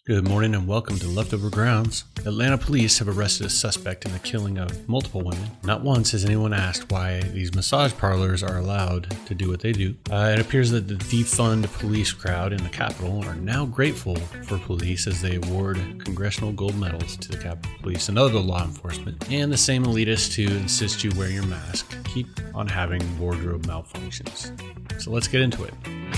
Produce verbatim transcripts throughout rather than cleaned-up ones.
Good morning and welcome to Leftover Grounds. Atlanta police have arrested a suspect in the killing of multiple women. Not once has anyone asked why these massage parlors are allowed to do what they do. Uh, it appears that the defund police crowd in the Capitol are now grateful for police as they award congressional gold medals to the Capitol Police and other law enforcement, and the same elitists who insist you wear your mask keep on having wardrobe malfunctions. So let's get into it.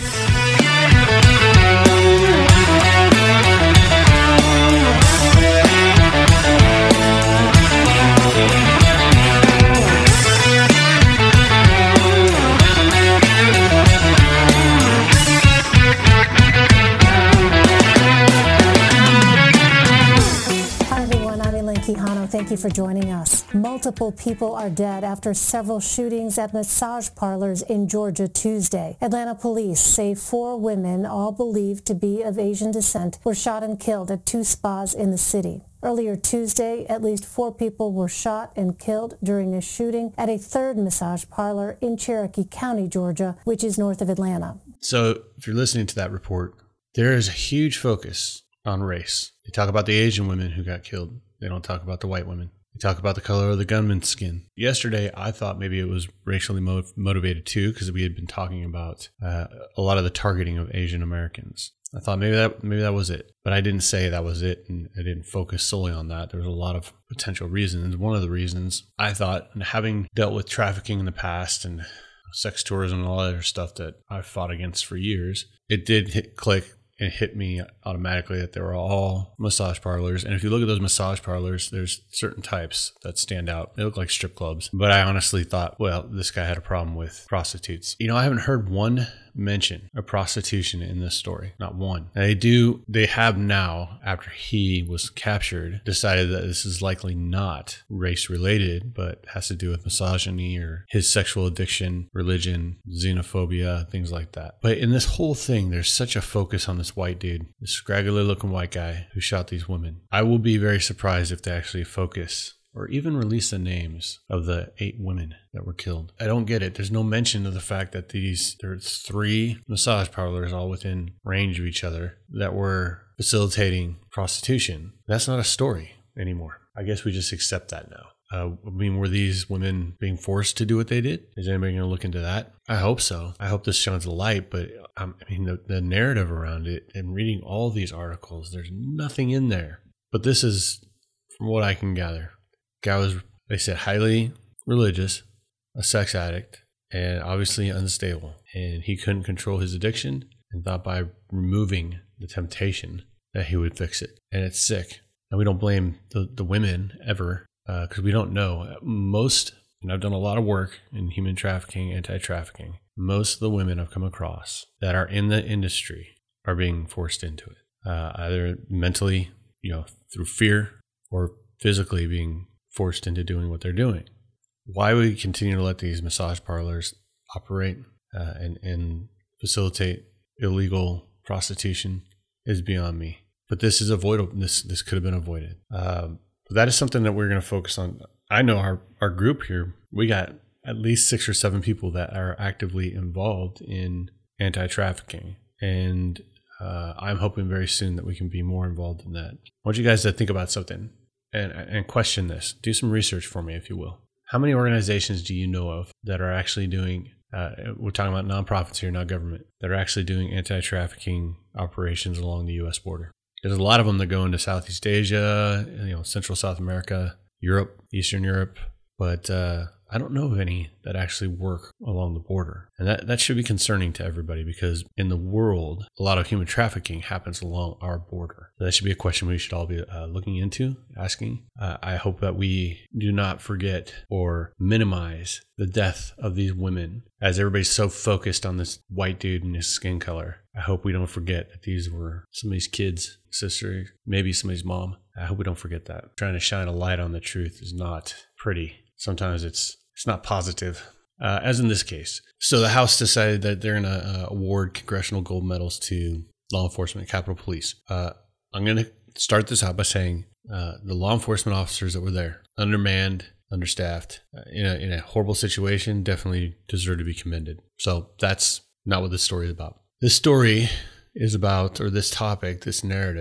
Thank you for joining us. Multiple people are dead after several shootings at massage parlors in Georgia Tuesday. Atlanta police say four women, all believed to be of Asian descent, were shot and killed at two spas in the city. Earlier Tuesday, at least four people were shot and killed during a shooting at a third massage parlor in Cherokee County, Georgia, which is north of Atlanta. So if you're listening to that report, there is a huge focus on race. They talk about the Asian women who got killed. They don't talk about the white women. They talk about the color of the gunman's skin. Yesterday, I thought maybe it was racially mo- motivated too, because we had been talking about uh, a lot of the targeting of Asian Americans. I thought maybe that maybe that was it, but I didn't say that was it, and I didn't focus solely on that. There was a lot of potential reasons. One of the reasons I thought, and having dealt with trafficking in the past and sex tourism and all that other stuff that I've fought against for years, it did hit click. It hit me automatically that they were all massage parlors. And if you look at those massage parlors, there's certain types that stand out. They look like strip clubs. But I honestly thought, well, this guy had a problem with prostitutes. You know, I haven't heard one mention of prostitution in this story. Not one. And they do, they have now, after he was captured, decided that this is likely not race related, but has to do with misogyny or his sexual addiction, religion, xenophobia, things like that. But in this whole thing, there's such a focus on this white dude, this scraggly looking white guy who shot these women. I will be very surprised if they actually focus or even release the names of the eight women that were killed. I don't get it. There's no mention of the fact that these, there's three massage parlors all within range of each other that were facilitating prostitution. That's not a story anymore. I guess we just accept that now. Uh, I mean, were these women being forced to do what they did? Is anybody going to look into that? I hope so. I hope this shines a light, but um, I mean, the, the narrative around it and reading all these articles, there's nothing in there. But this is, from what I can gather, guy was, they said, highly religious, a sex addict, and obviously unstable. And he couldn't control his addiction and thought by removing the temptation that he would fix it. And it's sick. And we don't blame the, the women ever because uh, we don't know. Most, and I've done a lot of work in human trafficking, anti-trafficking. Most of the women I've come across that are in the industry are being forced into it, uh, either mentally, you know, through fear, or physically being forced into doing what they're doing. Why we continue to let these massage parlors operate uh, and, and facilitate illegal prostitution is beyond me. But this is avoidable. This this could have been avoided. Um, but that is something that we're going to focus on. I know our, our group here, we got at least six or seven people that are actively involved in anti-trafficking. And uh, I'm hoping very soon that we can be more involved in that. I want you guys to think about something. And, and question this. Do some research for me, if you will. How many organizations do you know of that are actually doing, uh, we're talking about nonprofits here, not government, that are actually doing anti-trafficking operations along the U S border? There's a lot of them that go into Southeast Asia, you know, Central South America, Europe, Eastern Europe, but uh, I don't know of any that actually work along the border. And that, that should be concerning to everybody because in the world, a lot of human trafficking happens along our border. So that should be a question we should all be uh, looking into, asking. Uh, I hope that we do not forget or minimize the death of these women as everybody's so focused on this white dude and his skin color. I hope we don't forget that these were somebody's kids, sister, maybe somebody's mom. I hope we don't forget that. Trying to shine a light on the truth is not pretty. Sometimes it's it's not positive, uh, as in this case. So the House decided that they're going to uh, award congressional gold medals to law enforcement, Capitol Police. Uh, I'm going to start this out by saying uh, the law enforcement officers that were there, undermanned, understaffed, uh, in, a, in a horrible situation, definitely deserve to be commended. So that's not what this story is about. This story is about, or this topic, this narrative,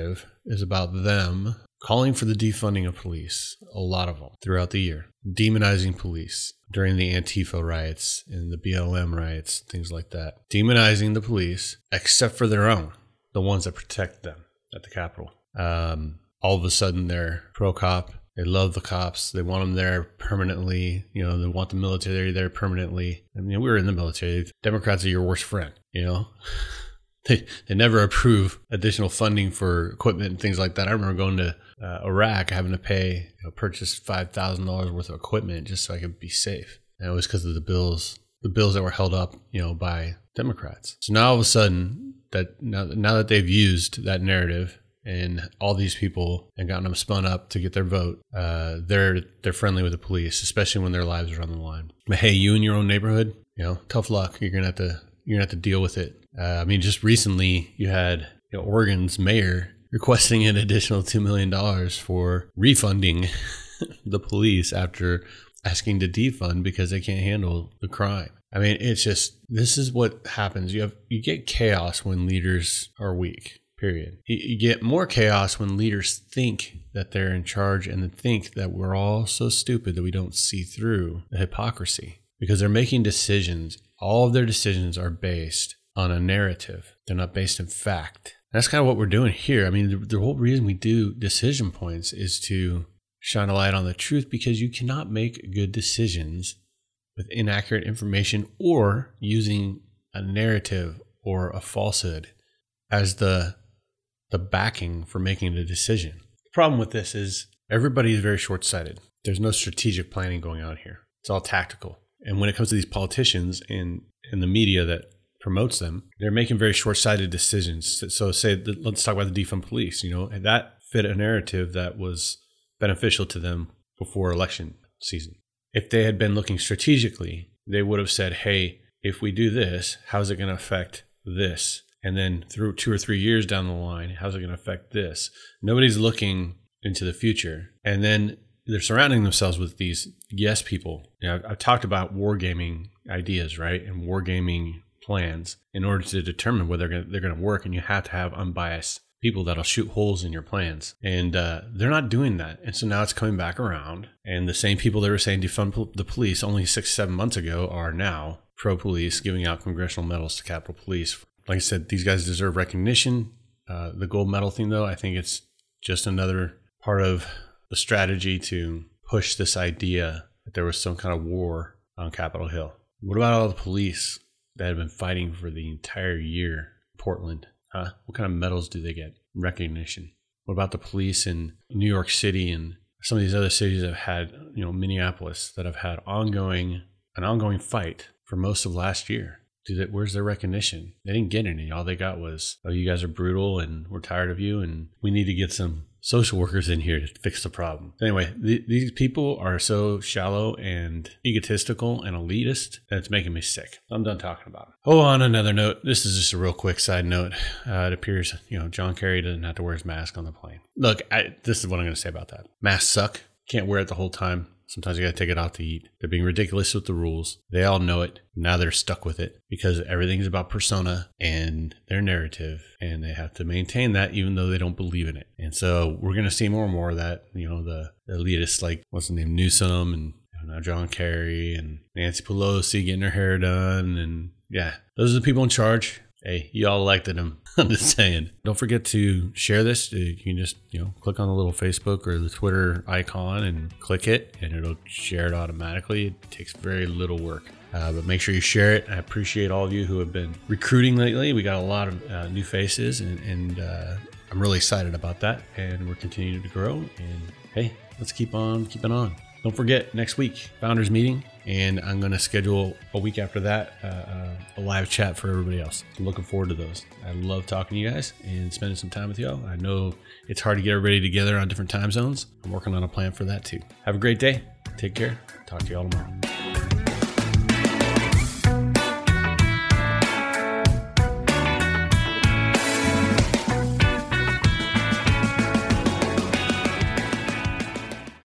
is about them calling for the defunding of police, a lot of them throughout the year, demonizing police during the Antifa riots and the B L M riots, things like that, demonizing the police, except for their own, the ones that protect them at the Capitol. Um, all of a sudden, they're pro-cop. They love the cops. They want them there permanently. You know, they want the military there permanently. I mean, we were in the military. Democrats are your worst friend, you know? They, they never approve additional funding for equipment and things like that. I remember going to uh, Iraq, having to pay, you know, purchase five thousand dollars worth of equipment just so I could be safe. And it was because of the bills, the bills that were held up, you know, by Democrats. So now all of a sudden, that now, now that they've used that narrative and all these people and gotten them spun up to get their vote, uh, they're they're friendly with the police, especially when their lives are on the line. But hey, you in your own neighborhood, you know, tough luck. You're gonna have to you're gonna have to deal with it. Uh, I mean, just recently you had, you know, Oregon's mayor requesting an additional two million dollars for refunding the police after asking to defund because they can't handle the crime. I mean, it's just, this is what happens. You have you get chaos when leaders are weak, period. You, you get more chaos when leaders think that they're in charge and think that we're all so stupid that we don't see through the hypocrisy because they're making decisions. All of their decisions are based on a narrative. They're not based in fact. That's kind of what we're doing here. I mean, the, the whole reason we do decision points is to shine a light on the truth, because you cannot make good decisions with inaccurate information or using a narrative or a falsehood as the the backing for making a decision. The problem with this is everybody is very short-sighted. There's no strategic planning going on here. It's all tactical. And when it comes to these politicians and, and the media that promotes them, they're making very short-sighted decisions. So say, let's talk about the defund police, you know, and that fit a narrative that was beneficial to them before election season. If they had been looking strategically, they would have said, hey, if we do this, how's it going to affect this? And then through two or three years down the line, how's it going to affect this? Nobody's looking into the future. And then they're surrounding themselves with these yes people. You know, I've, I've talked about wargaming ideas, right? And wargaming plans in order to determine whether they're going they're going to work. And you have to have unbiased people that'll shoot holes in your plans. And uh, they're not doing that. And so now it's coming back around. And the same people that were saying defund the police only six, seven months ago are now pro-police, giving out congressional medals to Capitol Police. Like I said, these guys deserve recognition. Uh, the gold medal thing, though, I think it's just another part of the strategy to push this idea that there was some kind of war on Capitol Hill. What about all the police that have been fighting for the entire year in Portland? Huh? What kind of medals do they get? Recognition. What about the police in New York City and some of these other cities that have had, you know, Minneapolis, that have had ongoing an ongoing fight for most of last year? Do they, where's their recognition? They didn't get any. All they got was, oh, you guys are brutal and we're tired of you and we need to get some social workers in here to fix the problem. Anyway, th- these people are so shallow and egotistical and elitist that it's making me sick. I'm done talking about it. Oh, on another note, this is just a real quick side note. Uh, it appears, you know, John Kerry doesn't have to wear his mask on the plane. Look, I, this is what I'm going to say about that. Masks suck. Can't wear it the whole time. Sometimes you got to take it out to eat. They're being ridiculous with the rules. They all know it. Now they're stuck with it because everything's about persona and their narrative, and they have to maintain that even though they don't believe in it. And so we're going to see more and more of that. You know, the, the elitists like, what's the name, Newsom, and you know, now John Kerry and Nancy Pelosi getting her hair done. And yeah, those are the people in charge. Hey, you all elected him. I'm just saying. Don't forget to share this. You can just, you know, click on the little Facebook or the Twitter icon and click it, and it'll share it automatically. It takes very little work. Uh, but make sure you share it. I appreciate all of you who have been recruiting lately. We got a lot of uh, new faces, and, and uh, I'm really excited about that. And we're continuing to grow. And hey, let's keep on keeping on. Don't forget, next week, founders meeting. And I'm going to schedule a week after that uh, uh, a live chat for everybody else. I'm looking forward to those. I love talking to you guys and spending some time with y'all. I know it's hard to get everybody together on different time zones. I'm working on a plan for that too. Have a great day. Take care. Talk to y'all tomorrow.